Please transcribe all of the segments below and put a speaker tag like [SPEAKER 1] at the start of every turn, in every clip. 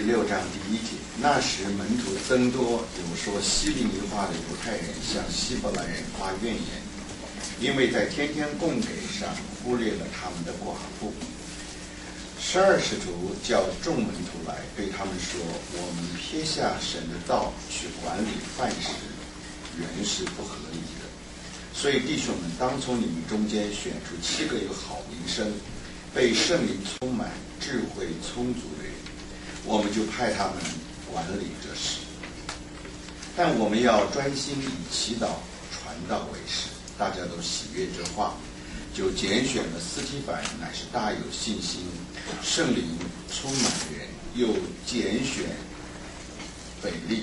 [SPEAKER 1] 章第1节，那时门徒增多，有说希利尼话的犹太人向希伯来人发怨言，因为在天天供给上忽略了他们的寡妇。12使徒叫众门徒来，对他们说：我们撇下神的道去管理饭食，原是不合理的。所以弟兄们，当从你们中间选出7个有好名声、被圣灵充满、智慧充足的人，我们就派他们管理这事。但我们要专心以祈祷传道为事。大家都喜悦这话，就拣选了斯提反，乃是大有信心、圣灵充满的人，又拣选腓利、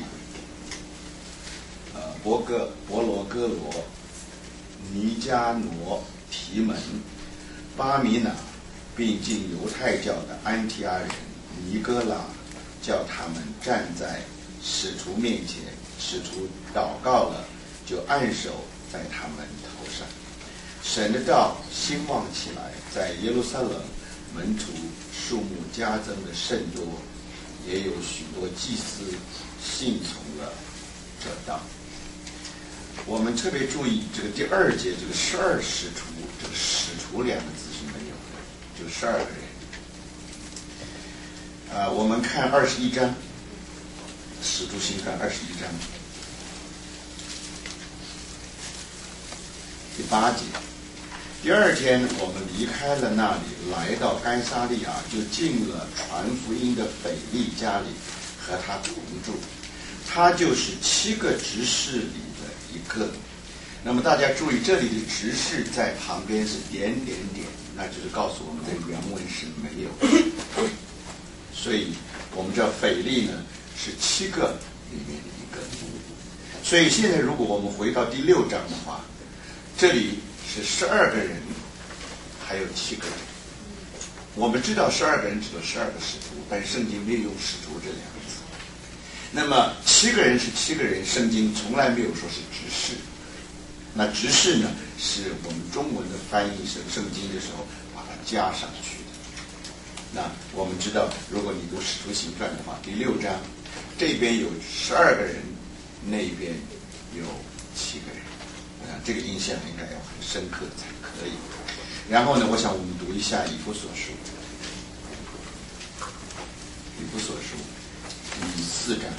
[SPEAKER 1] 伯罗哥罗、尼加挪、提门、巴米拿，并进犹太教的安提阿人尼哥拉，叫他们站在使徒面前。使徒祷告了，就按手在他们头上。神的道兴旺起来，在耶路撒冷门徒数目加增的甚多，也有许多祭司信从了这道。我们特别注意这个第2节，这个12使徒，这个使徒2个字是没有的，就12个人。我们看21章，使徒行传21章第8节。第2天，我们离开了那里，来到该撒利亚，就进了传福音的腓利家里，和他同住。他就是7个执事里的一个。那么大家注意，这里的执事在旁边是点点点，那就是告诉我们的原文是没有的。所以我们知道腓利呢是7个里面的一个。所以现在如果我们回到第6章的话，这里是12个人，还有7个人。我们知道12个人指的12个使徒，但圣经没有用使徒这2个字。那么7个人是7个人，圣经从来没有说是执事。那执事呢，是我们中文的翻译圣经的时候把它加上去的。那我们知道，如果你读使徒行传的话，第6章这边有12个人，那边有7个人。这个印象应该要很深刻才可以。然后呢，我想我们读一下以弗所书，以弗所书第4章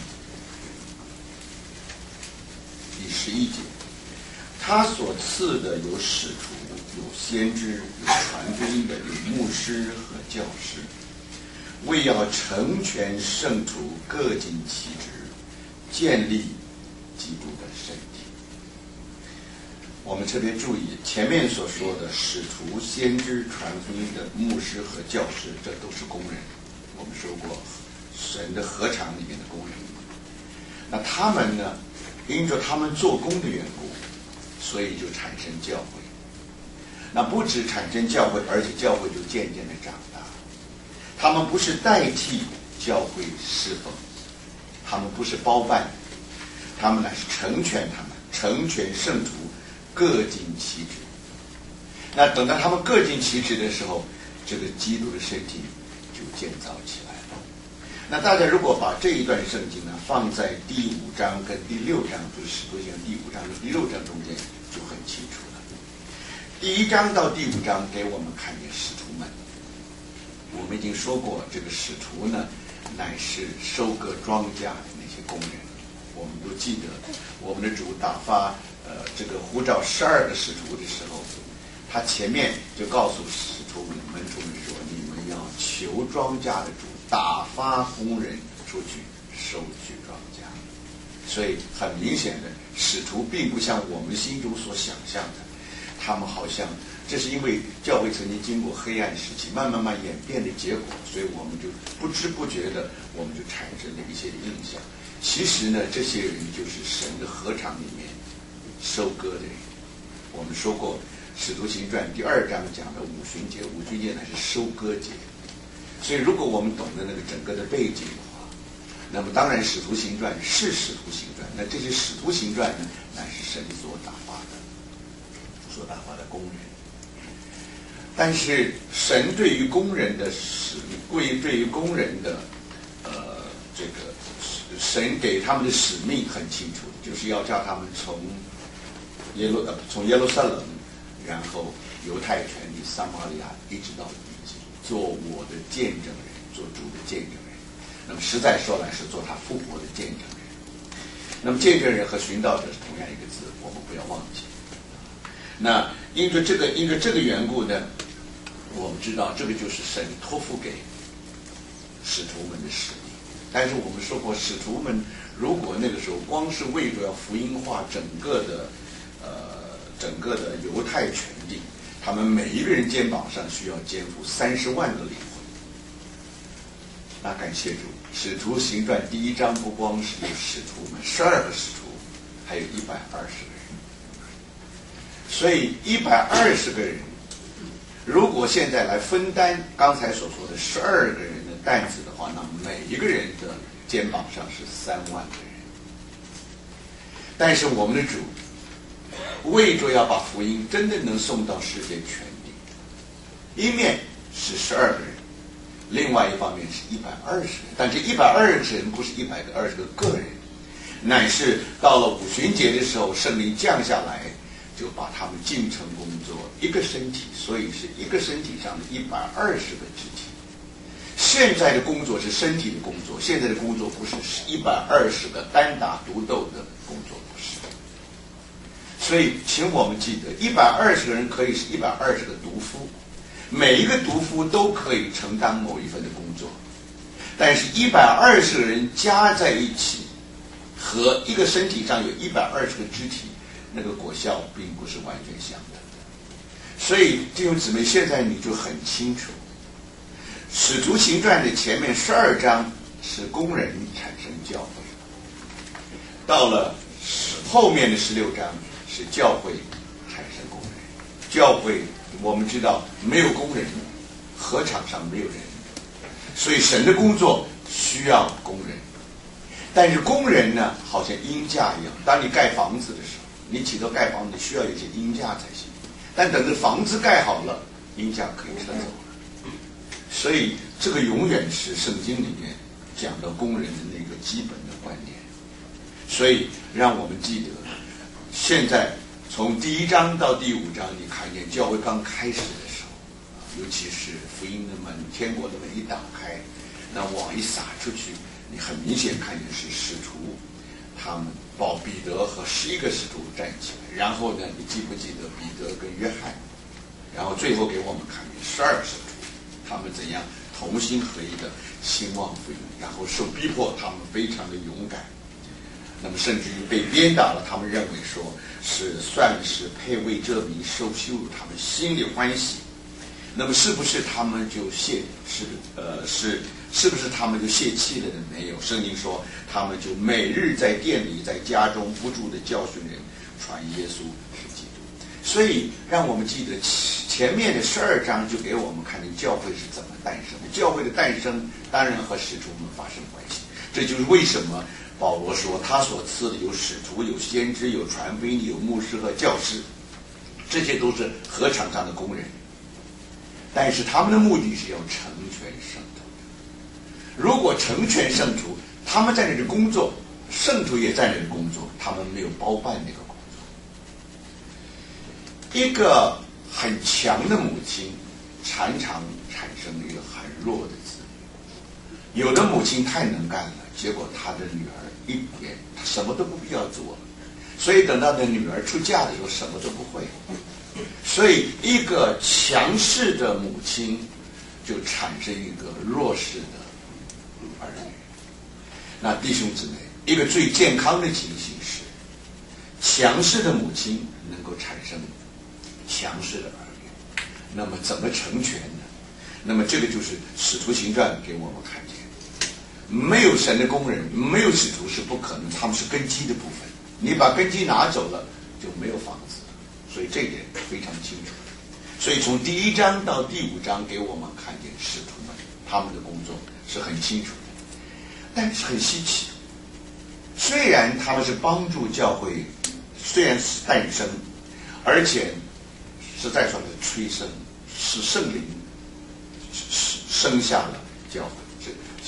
[SPEAKER 1] 第11节，他所赐的有使徒，有先知，有传福音的，有牧师和教师，为要成全圣徒，各尽其职，建立基督的身体。我们特别注意前面所说的使徒、先知、传福音的牧师和教师，这都是工人。我们说过，神的禾场里面的工人。那他们呢，因着他们做工的缘故，所以就产生教会。那不止产生教会，而且教会就渐渐的长大。他们不是代替教会侍奉，他们不是包办，他们乃是成全他们，成全圣徒，各尽其职。那等到他们各尽其职的时候，这个基督的身体就建造起来了。那大家如果把这一段圣经呢放在第5章跟第6章，就是使徒行传第5章跟第6章中间，就很清楚了。第1章到第5章给我们看见使徒们。我们已经说过，这个使徒呢乃是收割庄稼的那些工人。我们都记得我们的主打发这个呼召12个使徒的时候，他前面就告诉使徒们门徒们说，你们要求庄稼的主打发工人出去收取庄稼。所以很明显的，使徒并不像我们心中所想象的，他们好像这是因为教会曾经经过黑暗时期慢慢演变的结果，所以我们就不知不觉的我们就产生了一些印象。其实呢，这些人就是神的禾场里面收割的人。我们说过使徒行传第2章讲的五旬节，五旬节乃是收割节。所以如果我们懂得那个整个的背景的话，那么当然使徒行传是使徒行传，那这些使徒行传呢，乃是神所打发的工人。但是神对于工人的对于工人的这个神给他们的使命很清楚，就是要叫他们从耶路撒冷，然后犹太全地撒玛利亚一直到地极，做我的见证人，做主的见证人。那么实在说来是做他复活的见证人。那么见证人和寻道者是同样一个字，我们不要忘记。那因着这个缘故呢，我们知道这个就是神托付给使徒们的使命。但是我们说过，使徒们如果那个时候光是为着要福音化整个的犹太全地，他们每一个人肩膀上需要肩负30万个灵魂。那感谢主，使徒行传第1章不光是有使徒们12个使徒，还有120个人。所以120个人，如果现在来分担刚才所说的12个人的担子的话，那每一个人的肩膀上是3万个人。但是我们的主为着要把福音真的能送到世界全地，一面是12个人，另外一方面是120人。但这120人不是120个个人，乃是到了五旬节的时候，圣灵降下来，就把他们进城工作，一个身体，所以是一个身体上的120个肢体。现在的工作是身体的工作，现在的工作不是120个单打独斗的工作，不是。所以请我们记得，120个人可以是120个毒夫，每一个毒夫都可以承担某一份的工作，但是120个人加在一起，和一个身体上有120个肢体，那个果效并不是完全相等的。所以弟兄姊妹，现在你就很清楚，使徒行传的前面12章是工人产生教会，到了后面的16章是教会产生工人。教会我们知道没有工人，禾场上没有人，所以神的工作需要工人。但是工人呢，好像鹰架一样，当你盖房子的时候，你起头盖房子需要有一些鹰架才行，但等着房子盖好了，鹰架可以撤走了。所以这个永远是圣经里面讲到工人的那个基本的观念。所以让我们记得，现在从第1章到第5章，你看见教会刚开始的时候，尤其是福音的门，天国的门一打开，那网一撒出去，你很明显看见是使徒，他们保彼得和11个使徒站起来，然后呢，你记不记得彼得跟约翰，然后最后给我们看见12使徒，他们怎样同心合一的兴旺福音，然后受逼迫，他们非常的勇敢，那么甚至于被鞭打了，他们认为说是算是配为这名受羞辱，他们心里欢喜。那么是不是他们就是不是他们就泄气了呢？没有，圣经说他们就每日在店里在家中不住的教训人，传耶稣是基督。所以让我们记得前面的12章就给我们看见教会是怎么诞生的。教会的诞生当然和使徒们发生关系，这就是为什么保罗说他所赐的有使徒，有先知，有传福音，有牧师和教师，这些都是禾场上的工人，但是他们的目的是要成全圣徒。如果成全圣徒，他们在那里工作，圣徒也在那里工作，他们没有包办那个工作。一个很强的母亲常常产生一个很弱的子女，有的母亲太能干了，结果她的女儿一点什么都不必要做，所以等到的女儿出嫁的时候什么都不会。所以一个强势的母亲就产生一个弱势的儿女。那弟兄姊妹，一个最健康的情形是强势的母亲能够产生强势的儿女。那么怎么成全呢？那么这个就是使徒行传给我们看见，没有神的工人，没有使徒是不可能，他们是根基的部分，你把根基拿走了就没有房子。所以这一点非常清楚。所以从第1章到第5章给我们看见使徒们他们的工作是很清楚的，但是很稀奇。虽然他们是帮助教会，虽然是诞生，而且实在说是催生，是圣灵生下了教会，是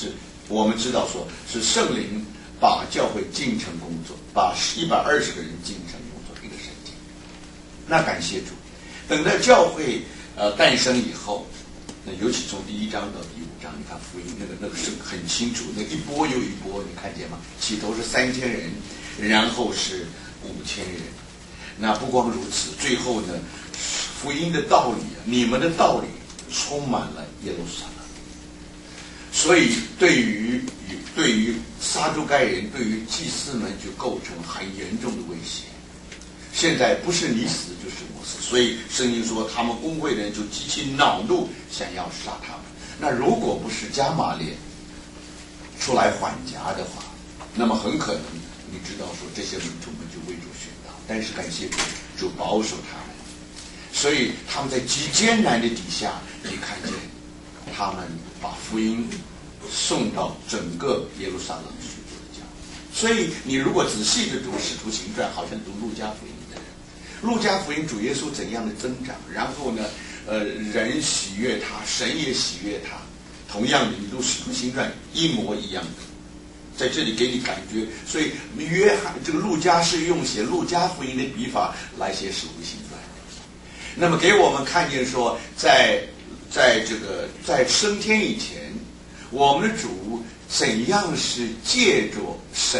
[SPEAKER 1] 我们知道说是圣灵把教会进城工作，把120个人进城工作一个身体。那感谢主，等到教会诞生以后，那尤其从第1章到第5章，你看福音那个是很清楚，那一波又一波，你看见吗？起头是3000人，然后是5000人。那不光如此，最后呢，福音的道理，你们的道理充满了耶路撒冷。所以对于撒都该人，对于祭司们就构成很严重的威胁。现在不是你死就是我死，所以圣经说他们公会的人就极其恼怒，想要杀他们。那如果不是加玛列出来缓颊的话，那么很可能你知道说这些门徒们就为主殉道。但是感谢主，主保守他们，所以他们在极艰难的底下，你看见他们把福音送到整个耶路撒冷许多的教会。所以你如果仔细的读使徒行传，好像读路加福音的人，路加福音主耶稣怎样的增长，然后呢人喜悦他，神也喜悦他。同样的，你读使徒行传一模一样的，在这里给你感觉。所以约翰这个路加是用写路加福音的笔法来写使徒行传。那么给我们看见说，在升天以前，我们的主怎样是借着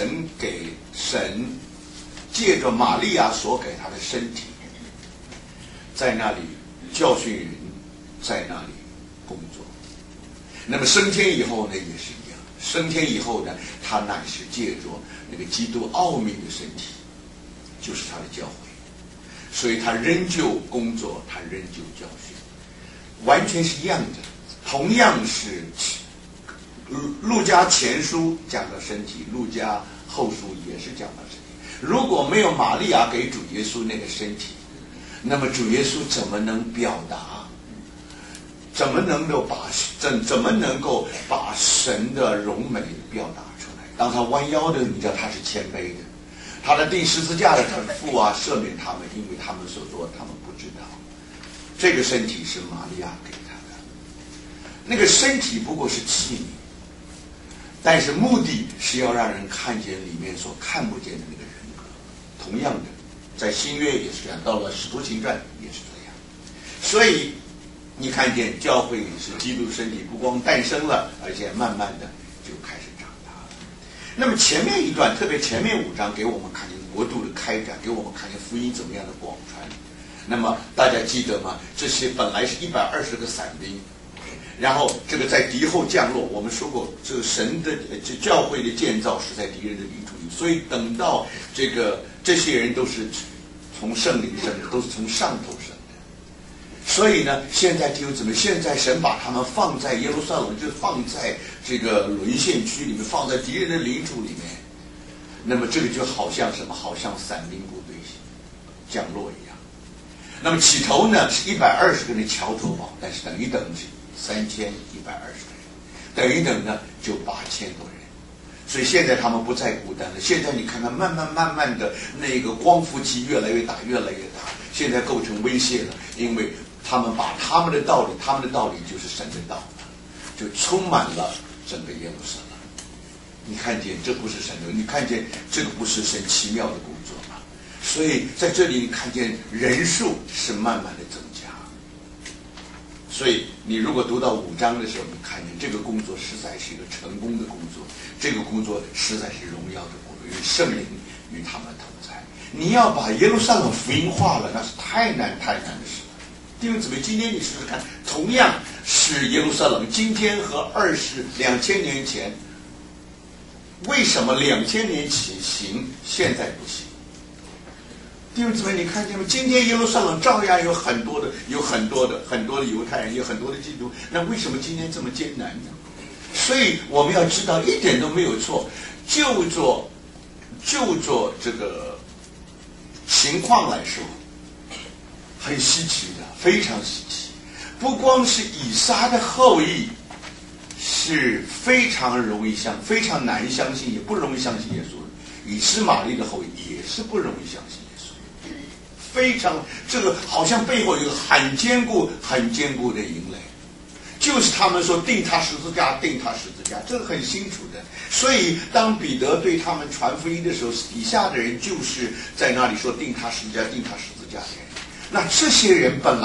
[SPEAKER 1] 借着玛利亚所给他的身体，在那里教训人，在那里工作。那么升天以后呢，也是一样。升天以后呢，他乃是借着那个基督奥秘的身体，就是他的教会，所以他仍旧工作，他仍旧教训，完全是一样的。同样是路加前书讲到身体，路加后书也是讲到身体。如果没有玛利亚给主耶稣那个身体，那么主耶稣怎么能表达，怎么能够把神的荣美表达出来？当他弯腰的，你知道他是谦卑的，他的钉十字架的疼父啊，赦免他们，因为他们所做他们不知道。这个身体是玛利亚给他的，那个身体不过是器皿，但是目的是要让人看见里面所看不见的那个人格。同样的，在新约也是这样，到了使徒行传也是这样。所以你看见教会是基督身体，不光诞生了，而且慢慢的就开始长大了。那么前面一段，特别前面5章给我们看见国度的开展，给我们看见福音怎么样的广传。那么大家记得吗？这些本来是120个散兵，然后这个在敌后降落。我们说过，这个神的这教会的建造是在敌人的领土里，所以等到这些人都是从圣灵生的，都是从上头生的。所以呢，现在弟兄姊妹，现在神把他们放在耶路撒冷，就放在这个沦陷区里面，放在敌人的领土里面。那么这个就好像什么？好像散兵部队降落一样。那么起头呢是120个人桥头堡，但是等一等是3120个人，等一等呢就8000多人。所以现在他们不再孤单了。现在你看看，慢慢的那个光伏期越来越大，现在构成威胁了，因为他们把他们的道理就是神的道，就充满了整个耶路撒冷。你看见这不是神的，你看见这个不是神奇妙的工作吗？所以在这里你看见人数是慢慢的增加。所以你如果读到5章的时候，你看见这个工作实在是一个成功的工作，这个工作实在是荣耀的工作，因为圣灵与他们同在。你要把耶路撒冷福音化了，那是太难的事了。弟兄姊妹，今天你试试看，同样是耶路撒冷，今天和2000年前，为什么2000年前行，现在不行？弟兄姊妹，你看见吗？今天耶路撒冷照样有很多的犹太人，有很多的基督，那为什么今天这么艰难呢？所以我们要知道，一点都没有错。就做这个情况来说，很稀奇的，非常稀奇。不光是以撒的后裔是非常难相信，也不容易相信耶稣的。以实玛利的后裔也是不容易相信耶稣。非常这个好像背后有一个很坚固的营垒， 就是他们说定他十字架，定他十字架，这个很清楚的。所以当彼得对他们传福音的时候，底下的人就是在那里说定他十字架，定他十字架的人。那这些人本来